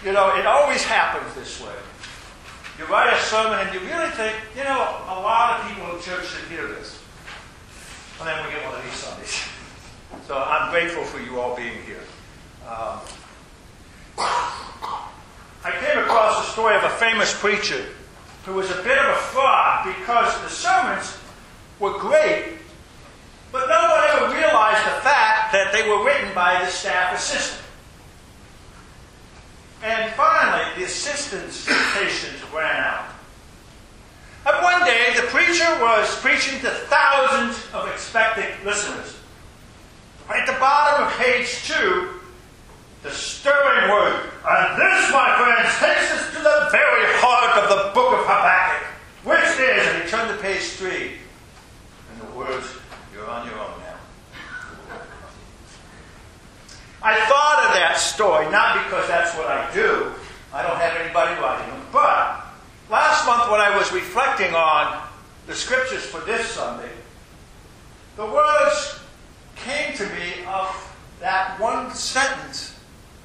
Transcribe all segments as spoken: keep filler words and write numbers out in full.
You know, it always happens this way. You write a sermon and you really think, you know, a lot of people in church should hear this. And then we get one of these Sundays. So I'm grateful for you all being here. Um, I came across the story of a famous preacher who was a bit of a fraud because the sermons were great, but no one ever realized the fact that they were written by the staff assistant. And finally, the assistant's patience ran out. And one day, the preacher was preaching to thousands of expectant listeners. At the bottom of page two, the stirring word, and this, my friends, takes us to the very heart of the book of Habakkuk, which is, and he turned to page three, and the words, you're on your own now. I thought of that story, not because that's what I do. I don't have anybody writing them. But last month when I was reflecting on the scriptures for this Sunday, the words came to me of that one sentence,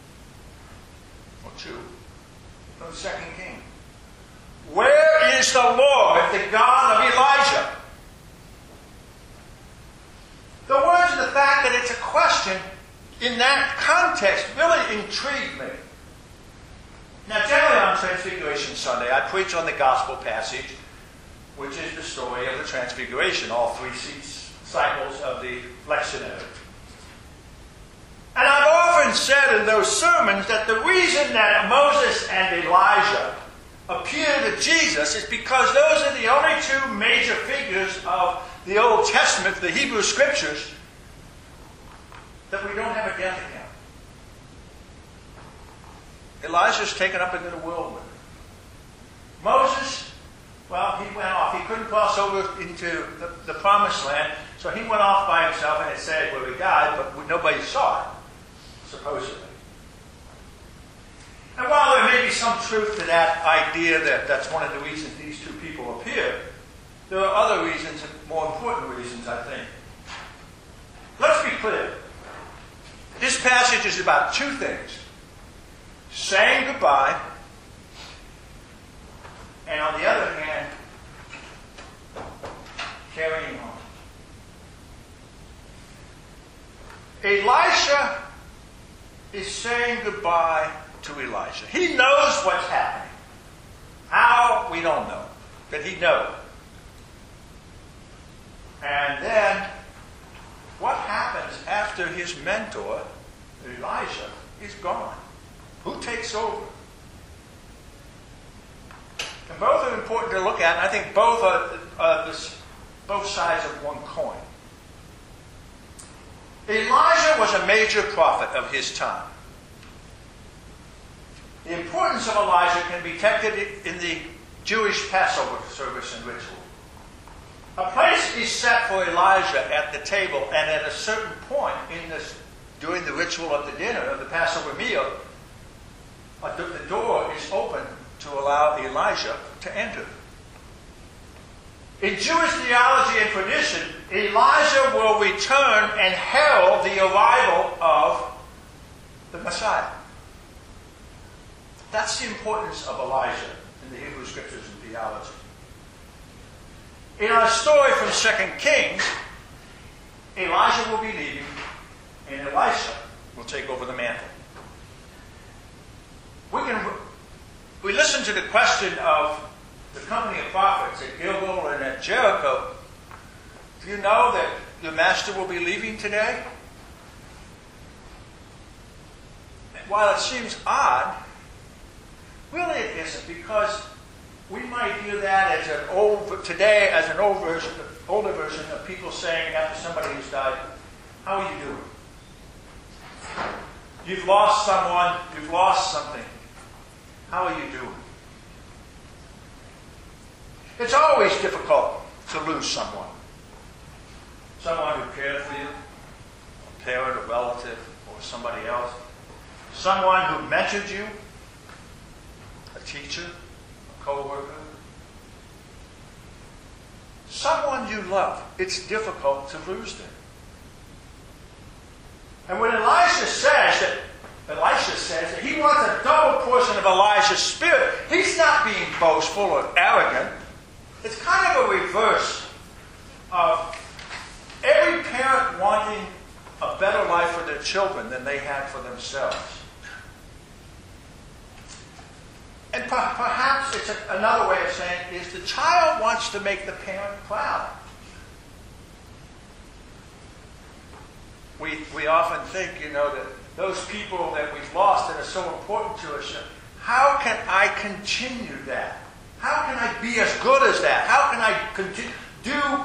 or two, from Second Kings. Where is the Lord, the God of Elijah? The words and the fact that it's a question in that context really intrigued me. Now, generally on Transfiguration Sunday, I preach on the gospel passage, which is the story of the Transfiguration, all three cycles of the lectionary. And I've often said in those sermons that the reason that Moses and Elijah appear to Jesus is because those are the only two major figures of the Old Testament, the Hebrew Scriptures, that we don't have a death account. Elijah's taken up into the whirlwind. Moses, well, he went off. He couldn't cross over into the, the promised land, so he went off by himself, and it said where he died, but nobody saw it, supposedly. And while there may be some truth to that idea that that's one of the reasons these two people appear, there are other reasons, more important reasons, I think. Let's be clear. This passage is about two things. Saying goodbye, and on the other hand, carrying on. Elisha is saying goodbye to Elijah. He knows what's happening. How? We don't know. But he knows. And then, what happens after his mentor, Elijah, is gone? Who takes over? And both are important to look at, and I think both are uh, this, both sides of one coin. Elijah was a major prophet of his time. The importance of Elijah can be detected in the Jewish Passover service and ritual. A place is set for Elijah at the table, and at a certain point in this, during the ritual of the dinner, of the Passover meal, the door is open to allow Elijah to enter. In Jewish theology and tradition, Elijah will return and herald the arrival of the Messiah. That's the importance of Elijah in the Hebrew Scriptures and theology. In our story from Second Kings, Elijah will be leaving, and Elisha will take over the mantle. We can we listen to the question of the company of prophets at Gilgal and at Jericho. Do you know that your master will be leaving today? And while it seems odd, really it isn't, because we might hear that as an old today as an old version, older version of people saying after somebody has died, "How are you doing? You've lost someone. You've lost something. How are you doing?" It's always difficult to lose someone. Someone who cared for you, a parent, a relative, or somebody else. Someone who mentored you, a teacher, a co-worker. Someone you love. It's difficult to lose them. And when Elisha says that Elisha says that he wants a double portion of Elijah's spirit. He's not being boastful or arrogant. It's kind of a reverse of every parent wanting a better life for their children than they had for themselves. And per- perhaps it's a, another way of saying it is the child wants to make the parent proud. We, we often think, you know, that those people that we've lost that are so important to us, how can I continue that? How can I be as good as that? How can I continue, do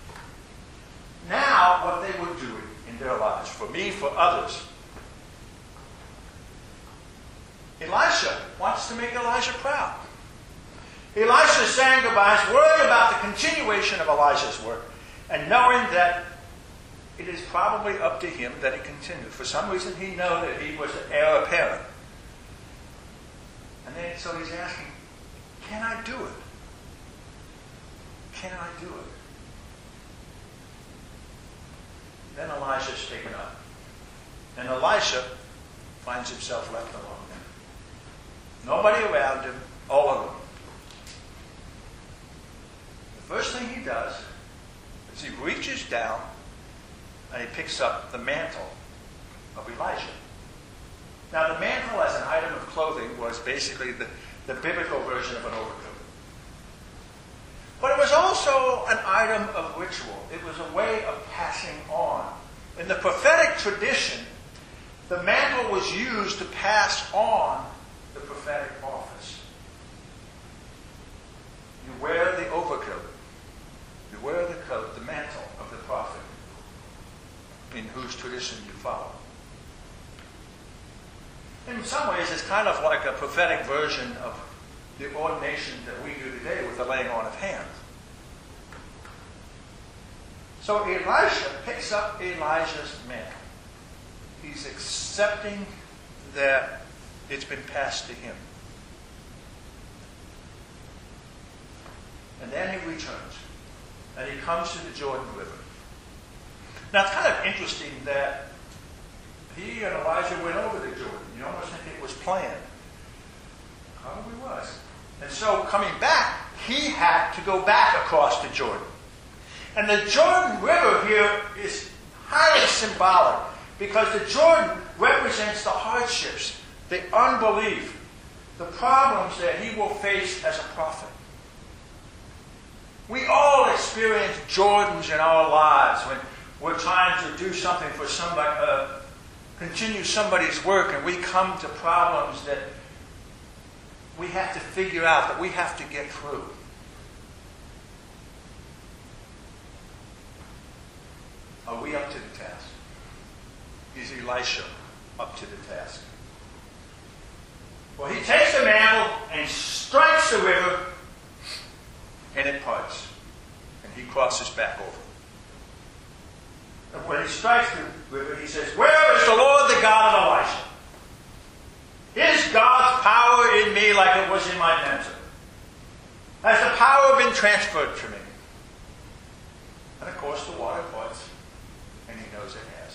now what they were doing in their lives, for me, for others? Elisha wants to make Elijah proud. Elisha is saying goodbye, is worried about the continuation of Elijah's work, and knowing that it is probably up to him that he continued. For some reason, he knew that he was the heir apparent. And then, so he's asking, can I do it? Can I do it? Then Elisha's taken up. And Elisha finds himself left alone. Nobody around him, all alone. The first thing he does is he reaches down and he picks up the mantle of Elijah. Now, the mantle as an item of clothing was basically the, the biblical version of an overcoat. But it was also an item of ritual. It was a way of passing on. In the prophetic tradition, the mantle was used to pass on the prophetic office. You wear the overcoat. You wear the coat, the mantle of the prophet, in whose tradition you follow. In some ways, it's kind of like a prophetic version of the ordination that we do today with the laying on of hands. So Elisha picks up Elijah's mantle. He's accepting that it's been passed to him. And then he returns. And he comes to the Jordan River. Now, it's kind of interesting that he and Elijah went over the Jordan. You almost think it was planned. Probably was. And so, coming back, he had to go back across the Jordan. And the Jordan River here is highly symbolic because the Jordan represents the hardships, the unbelief, the problems that he will face as a prophet. We all experience Jordans in our lives when we're trying to do something for somebody, uh, continue somebody's work, and we come to problems that we have to figure out, that we have to get through. Are we up to the task? Is Elisha up to the task? Well, he takes the mantle and strikes the river, and it parts. And he crosses back over. And when he strikes the river, he says, "Where is the Lord, the God of Elisha? Is God's power in me like it was in my mentor? Has the power been transferred to me?" And of course, the water parts, and he knows it has.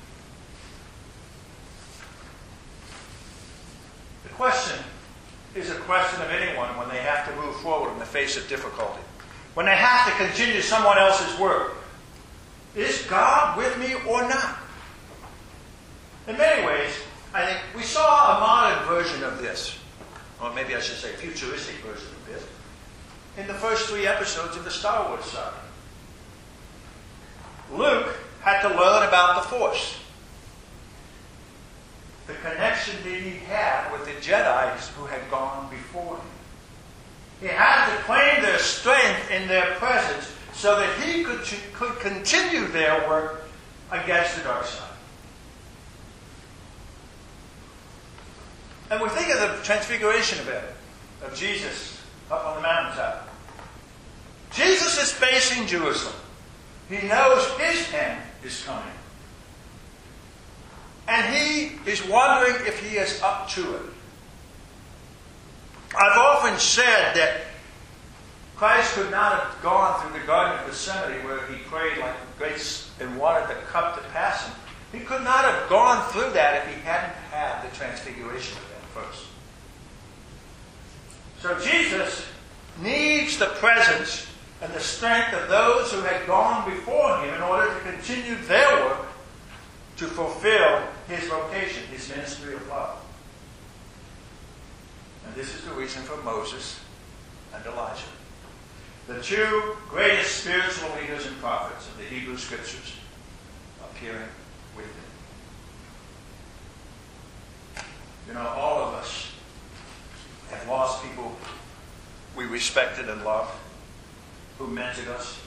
The question is a question of anyone when they have to move forward in the face of difficulty. When they have to continue someone else's work. Is God with me or not? In many ways, I think we saw a modern version of this, or maybe I should say a futuristic version of this, in the first three episodes of the Star Wars saga. Luke had to learn about the Force. The connection that he had with the Jedi who had gone before him. He had to claim their strength in their presence so that he could, could continue their work against the dark side. And we think of the transfiguration event of Jesus up on the mountaintop. Jesus is facing Jerusalem. He knows his end is coming. And he is wondering if he is up to it. I've often said that Christ could not have gone through the Garden of Gethsemane where he prayed like grace and wanted the cup to pass him He could not have gone through that if he hadn't had the transfiguration event first. So Jesus needs the presence and the strength of those who had gone before him in order to continue their work to fulfill his vocation, his ministry of love. And this is the reason for Moses and Elijah, the two greatest spiritual leaders and prophets of the Hebrew Scriptures, appearing with him. You know, all of us have lost people we respected and loved, who mentored us.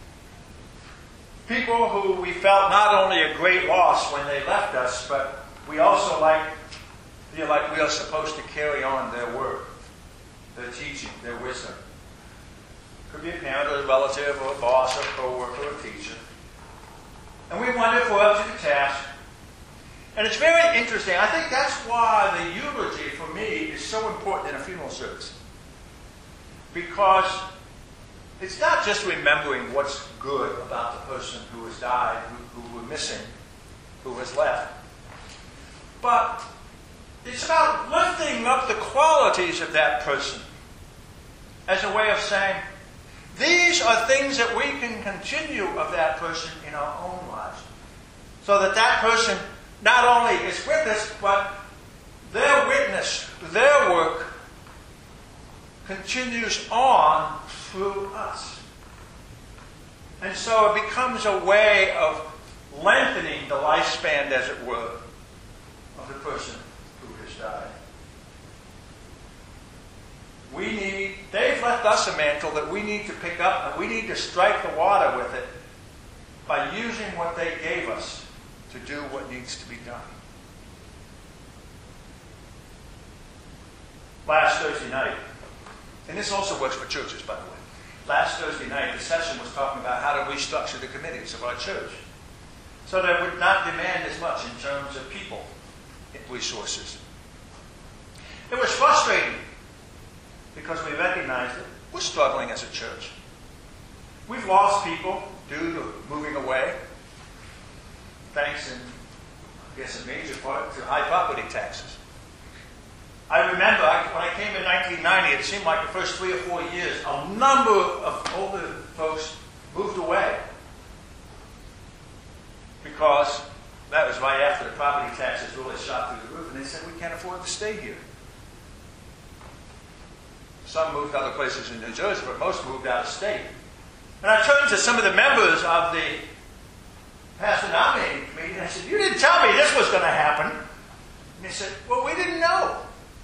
People who we felt not only a great loss when they left us, but we also like feel like we are supposed to carry on their word, their teaching, their wisdom. Could be a parent or a relative or a boss or a co-worker or a teacher. And we wonder if we're up to the task. And it's very interesting. I think that's why the eulogy for me is so important in a funeral service. Because it's not just remembering what's good about the person who has died, who, who we're missing, who has left. But it's about lifting up the qualities of that person as a way of saying, these are things that we can continue of that person in our own lives. So that that person not only is with us, but their witness, their work continues on through us. And so it becomes a way of lengthening the lifespan, as it were, of the person who has died. We need, they've left us a mantle that we need to pick up, and we need to strike the water with it by using what they gave us to do what needs to be done. Last Thursday night, and this also works for churches, by the way. Last Thursday night, the session was talking about how to restructure the committees of our church so that it would not demand as much in terms of people resources. It was frustrating because we recognized that we're struggling as a church. We've lost people due to moving away, thanks in, I guess, a major part to high property taxes. I remember I, when I came in nineteen ninety, it seemed like the first three or four years, a number of older folks moved away because that was right after the property taxes really shot through the roof, and they said, we can't afford to stay here. Some moved other places in New Jersey, but most moved out of state. And I turned to some of the members of the pastor nominating committee, and I said, you didn't tell me this was going to happen. And they said, well, we didn't know.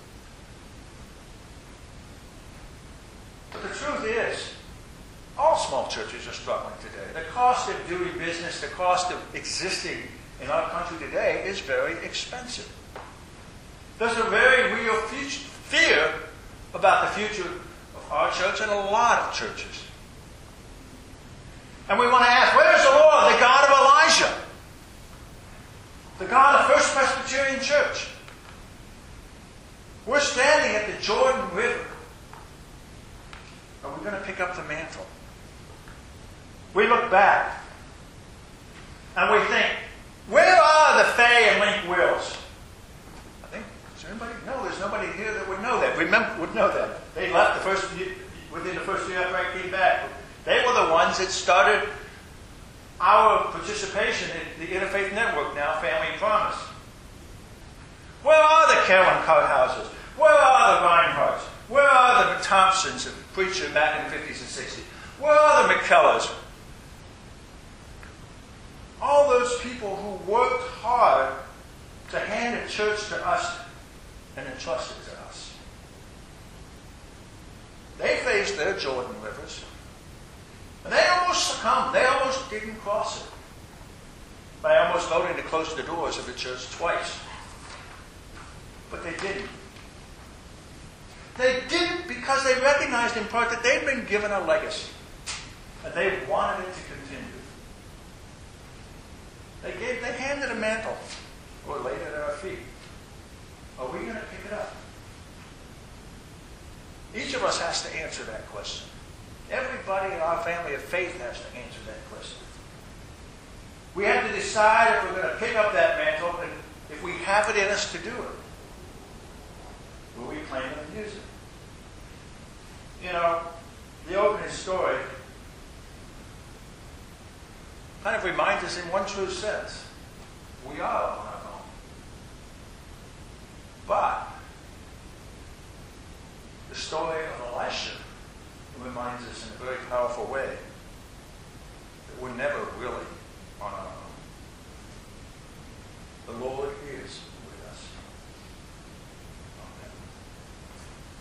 But the truth is, all small churches are struggling today. The cost of doing business, the cost of existing in our country today is very expensive. There's a very real future, fear about the future of our church and a lot of churches. And we want to ask, where is the Lord, the God of Elijah? The God of First Presbyterian Church? We're standing at the Jordan River. Are we going to pick up the mantle? We look back and we think, where are the Fay and Link Wills? I think, is there anybody? No, there's nobody here that would know that. Remember, would know that. They left the first year, within the first year after I came back. They were the ones that started our participation in the Interfaith Network, now Family Promise. Where are the Carolyn Carthouses? Where are the Reinhardts? Where are the Thompsons, preacher back in the fifties and sixties? Where are the McKellars? All those people who worked hard to hand a church to us and entrust it to us. They faced their Jordan rivers. And they almost succumbed. They almost didn't cross it. By almost voting to close the doors of the church twice. But they didn't. They didn't because they recognized in part that they'd been given a legacy. And they wanted it to continue. They gave, they handed a mantle or laid it at our feet. Are we going to pick it up? Each of us has to answer that question. Everybody in our family of faith has to answer that question. We have to decide if we're going to pick up that mantle and if we have it in us to do it. Will we claim it and use it? You know, the opening story kind of reminds us in one true sense. We are on our own. But the story of Elisha reminds us in a very powerful way that we're never really